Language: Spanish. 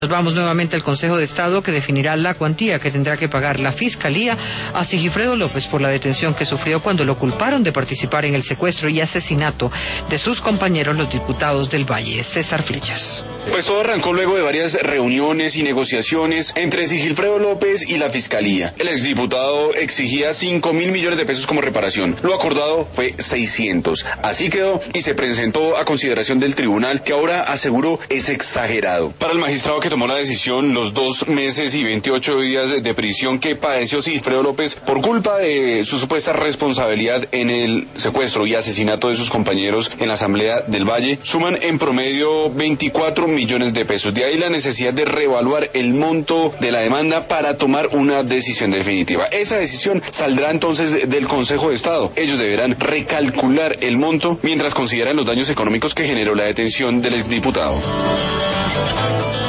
Nos vamos nuevamente al Consejo de Estado, que definirá la cuantía que tendrá que pagar la Fiscalía a Sigifredo López por la detención que sufrió cuando lo culparon de participar en el secuestro y asesinato de sus compañeros, los diputados del Valle. César Flechas. Pues todo arrancó luego de varias reuniones y negociaciones entre Sigifredo López y la Fiscalía. El exdiputado exigía 5.000 millones de pesos como reparación. Lo acordado fue 600. Así quedó y se presentó a consideración del tribunal, que ahora aseguró es exagerado. Para el magistrado que tomó la decisión, los 2 meses y 28 días de prisión que padeció Sigifredo López por culpa de su supuesta responsabilidad en el secuestro y asesinato de sus compañeros en la Asamblea del Valle suman en promedio 24 millones de pesos. De ahí la necesidad de reevaluar el monto de la demanda para tomar una decisión definitiva. Esa decisión saldrá entonces del Consejo de Estado. Ellos deberán recalcular el monto mientras consideran los daños económicos que generó la detención del exdiputado.